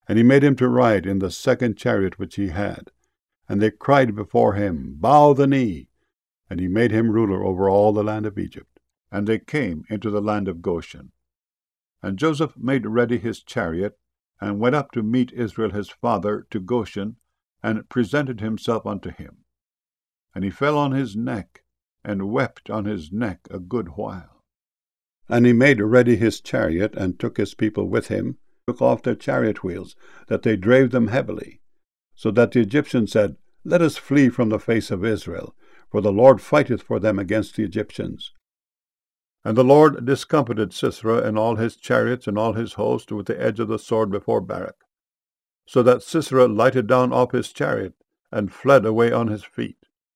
And he made him to ride in the second chariot which he had. And they cried before him, Bow the knee. And he made him ruler over all the land of Egypt. And they came into the land of Goshen. And Joseph made ready his chariot, and went up to meet Israel his father to Goshen, and presented himself unto him. And he fell on his neck, and wept on his neck a good while. And he made ready his chariot, and took his people with him, took off their chariot wheels, that they drave them heavily, so that the Egyptians said, Let us flee from the face of Israel, for the Lord fighteth for them against the Egyptians. And the Lord discomfited Sisera and all his chariots and all his host with the edge of the sword before Barak, so that Sisera lighted down off his chariot, and fled away on his feet.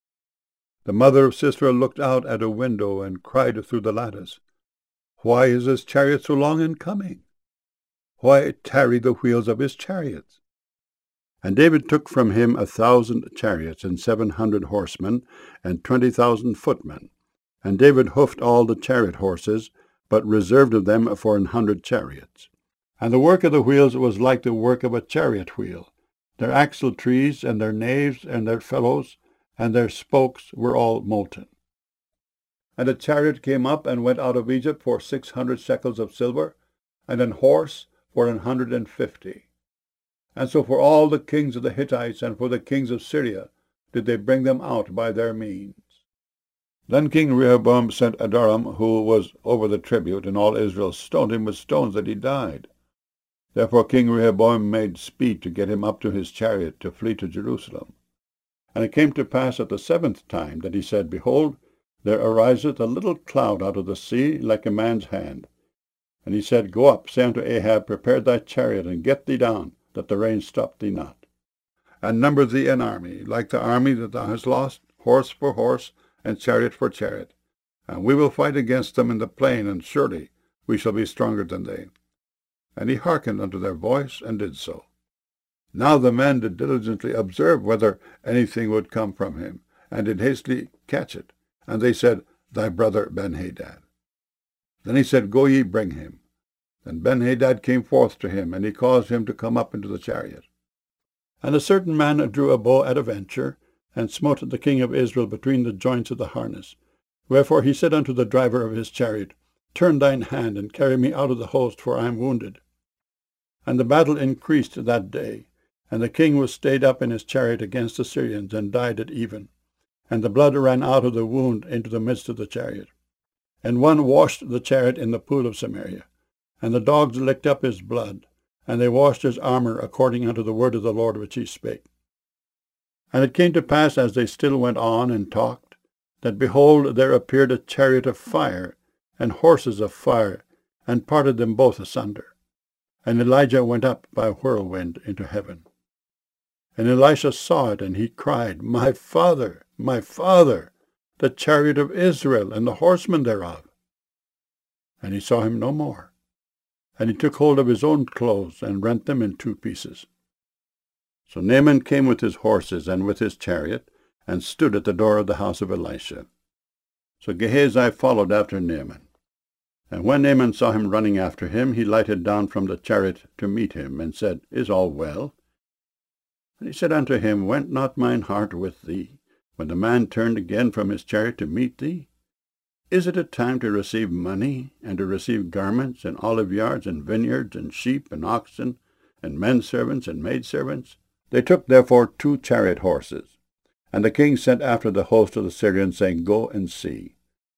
The mother of Sisera looked out at a window, and cried through the lattice, Why is his chariot so long in coming? Why tarry the wheels of his chariots? And David took from him 1,000 chariots, and 700 horsemen, and 20,000 footmen. And David hoofed all the chariot horses, but reserved of them for 100 chariots. And the work of the wheels was like the work of a chariot wheel. Their axle trees, and their naves, and their felloes, and their spokes were all molten. And a chariot came up and went out of Egypt for 600 shekels of silver, and an horse for 150. And so for all the kings of the Hittites and for the kings of Syria did they bring them out by their means. Then King Rehoboam sent Adoram, who was over the tribute, and all Israel stoned him with stones that he died. Therefore King Rehoboam made speed to get him up to his chariot to flee to Jerusalem. And it came to pass at the 7th time that he said, Behold, there ariseth a little cloud out of the sea like a man's hand. And he said, Go up, say unto Ahab, Prepare thy chariot, and get thee down, that the rain stop thee not. And number thee an army, like the army that thou hast lost, horse for horse, and chariot for chariot. And we will fight against them in the plain, and surely we shall be stronger than they. And he hearkened unto their voice, and did so. Now the men did diligently observe whether anything would come from him, and did hastily catch it. And they said, Thy brother Benhadad. Then he said, Go ye, bring him. Then Benhadad came forth to him, and he caused him to come up into the chariot. And a certain man drew a bow at a venture, and smote the king of Israel between the joints of the harness. Wherefore he said unto the driver of his chariot, Turn thine hand, and carry me out of the host, for I am wounded. And the battle increased that day, and the king was stayed up in his chariot against the Syrians, and died at even. And the blood ran out of the wound into the midst of the chariot. And one washed the chariot in the pool of Samaria. And the dogs licked up his blood, and they washed his armor according unto the word of the Lord which he spake. And it came to pass, as they still went on and talked, that behold, there appeared a chariot of fire, and horses of fire, and parted them both asunder. And Elijah went up by a whirlwind into heaven. And Elisha saw it, and he cried, My father, the chariot of Israel, and the horsemen thereof. And he saw him no more. And he took hold of his own clothes, and rent them in 2 pieces. So Naaman came with his horses and with his chariot, and stood at the door of the house of Elisha. So Gehazi followed after Naaman. And when Naaman saw him running after him, he lighted down from the chariot to meet him, and said, Is all well? And he said unto him, Went not mine heart with thee, when the man turned again from his chariot to meet thee? Is it a time to receive money, and to receive garments, and olive yards, and vineyards, and sheep, and oxen, and men servants, and maidservants? They took therefore 2 chariot horses. And the king sent after the host of the Syrians, saying, Go and see.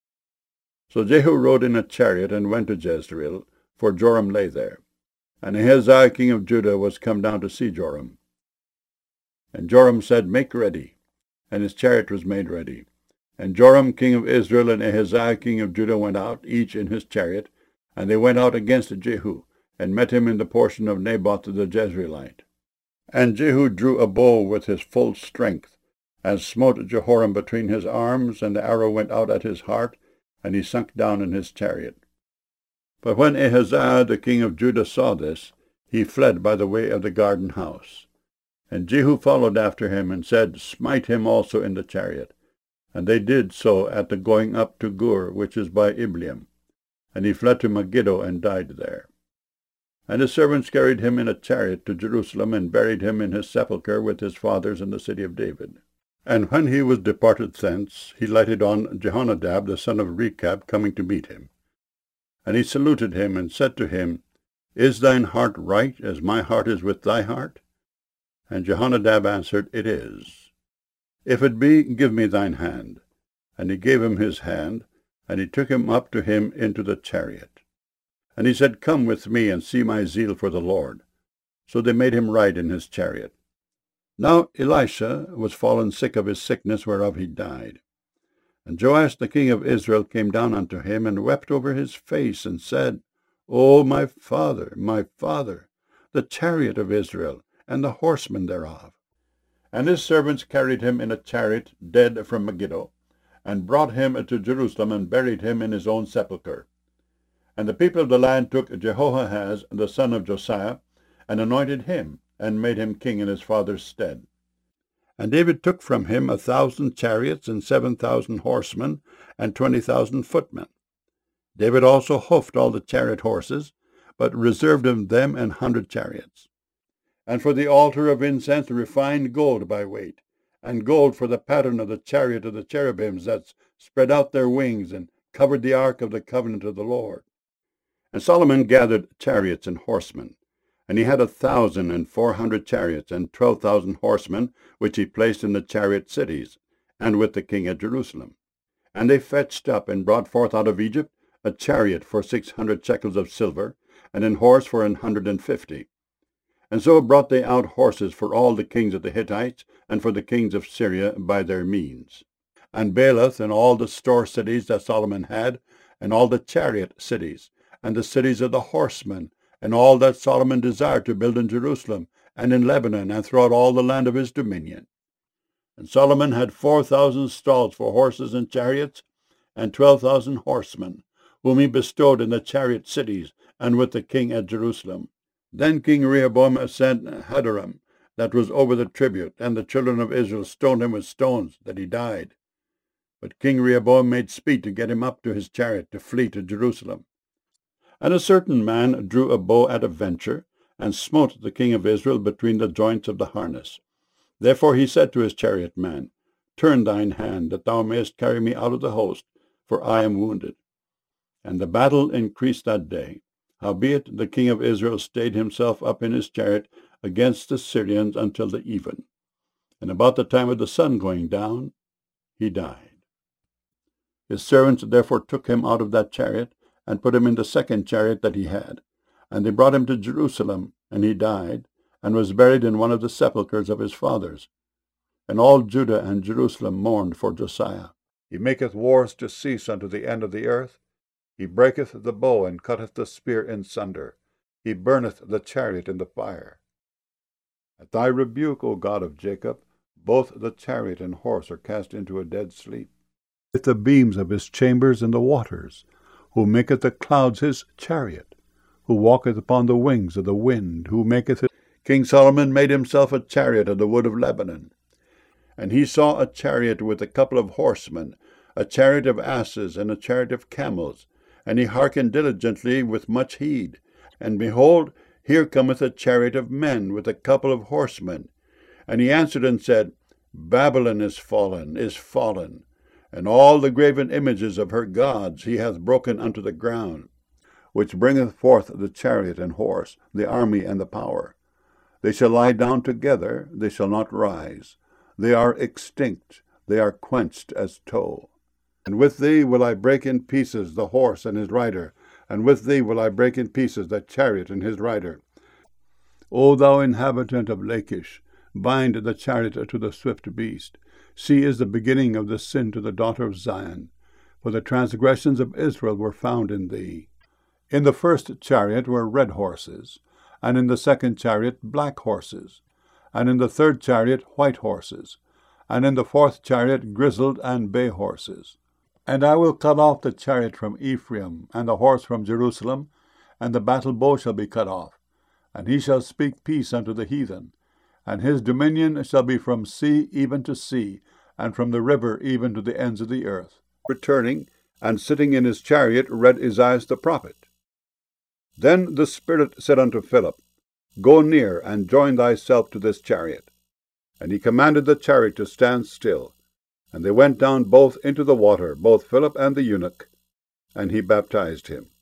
So Jehu rode in a chariot, and went to Jezreel, for Joram lay there. And Ahaziah king of Judah was come down to see Joram. And Joram said, Make ready. And his chariot was made ready. And Joram king of Israel and Ahaziah king of Judah went out, each in his chariot, and they went out against Jehu, and met him in the portion of Naboth the Jezreelite. And Jehu drew a bow with his full strength, and smote Jehoram between his arms, and the arrow went out at his heart, and he sunk down in his chariot. But when Ahaziah the king of Judah saw this, he fled by the way of the garden house. And Jehu followed after him, and said, Smite him also in the chariot. And they did so at the going up to Gur, which is by Ibleam. And he fled to Megiddo, and died there. And his servants carried him in a chariot to Jerusalem, and buried him in his sepulchre with his fathers in the city of David. And when he was departed thence, he lighted on Jehonadab the son of Rechab, coming to meet him. And he saluted him, and said to him, Is thine heart right, as my heart is with thy heart? And Jehonadab answered, It is. If it be, give me thine hand. And he gave him his hand, and he took him up to him into the chariot. And he said, Come with me, and see my zeal for the Lord. So they made him ride in his chariot. Now Elisha was fallen sick of his sickness, whereof he died. And Joash the king of Israel came down unto him, and wept over his face, and said, O my father, the chariot of Israel, and the horsemen thereof. And his servants carried him in a chariot, dead from Megiddo, and brought him to Jerusalem, and buried him in his own sepulchre. And the people of the land took Jehoahaz the son of Josiah, and anointed him, and made him king in his father's stead. And David took from him 1,000 chariots, and 7,000 horsemen, and 20,000 footmen. David also hoofed all the chariot horses, but reserved of them 100 chariots. And for the altar of incense refined gold by weight, and gold for the pattern of the chariot of the cherubims that spread out their wings, and covered the ark of the covenant of the Lord. And Solomon gathered chariots and horsemen, and he had 1,400 chariots, and 12,000 horsemen, which he placed in the chariot cities, and with the king at Jerusalem. And they fetched up and brought forth out of Egypt a chariot for 600 shekels of silver, and an horse for 150. And so brought they out horses for all the kings of the Hittites, and for the kings of Syria by their means. And Baalath, and all the store cities that Solomon had, and all the chariot cities, and the cities of the horsemen, and all that Solomon desired to build in Jerusalem, and in Lebanon, and throughout all the land of his dominion. And Solomon had 4,000 stalls for horses and chariots, and 12,000 horsemen, whom he bestowed in the chariot cities, and with the king at Jerusalem. Then King Rehoboam sent Hadoram, that was over the tribute, and the children of Israel stoned him with stones, that he died. But King Rehoboam made speed to get him up to his chariot, to flee to Jerusalem. And a certain man drew a bow at a venture, and smote the king of Israel between the joints of the harness. Therefore he said to his chariot man, Turn thine hand, that thou mayest carry me out of the host, for I am wounded. And the battle increased that day. Howbeit the king of Israel stayed himself up in his chariot against the Syrians until the even. And about the time of the sun going down, he died. His servants therefore took him out of that chariot, and put him in the second chariot that he had. And they brought him to Jerusalem, and he died, and was buried in one of the sepulchres of his fathers. And all Judah and Jerusalem mourned for Josiah. He maketh wars to cease unto the end of the earth. He breaketh the bow, and cutteth the spear in sunder. He burneth the chariot in the fire. At thy rebuke, O God of Jacob, both the chariot and horse are cast into a dead sleep. With the beams of his chambers in the waters, who maketh the clouds his chariot, who walketh upon the wings of the wind, who maketh it. King Solomon made himself a chariot of the wood of Lebanon. And he saw a chariot with a couple of horsemen, a chariot of asses, and a chariot of camels. And he hearkened diligently with much heed. And behold, here cometh a chariot of men with a couple of horsemen. And he answered and said, Babylon is fallen, and all the graven images of her gods he hath broken unto the ground, which bringeth forth the chariot and horse, the army and the power. They shall lie down together, they shall not rise. They are extinct, they are quenched as tow. And with thee will I break in pieces the horse and his rider, and with thee will I break in pieces the chariot and his rider. O thou inhabitant of Lachish, bind the chariot to the swift beast. She is the beginning of the sin to the daughter of Zion, for the transgressions of Israel were found in thee. In the first chariot were red horses, and in the second chariot black horses, and in the third chariot white horses, and in the fourth chariot grizzled and bay horses. And I will cut off the chariot from Ephraim, and the horse from Jerusalem, and the battle bow shall be cut off, and he shall speak peace unto the heathen. And his dominion shall be from sea even to sea, and from the river even to the ends of the earth. Returning, and sitting in his chariot, read Isaiah the prophet. Then the Spirit said unto Philip, Go near, and join thyself to this chariot. And he commanded the chariot to stand still. And they went down both into the water, both Philip and the eunuch, and he baptized him.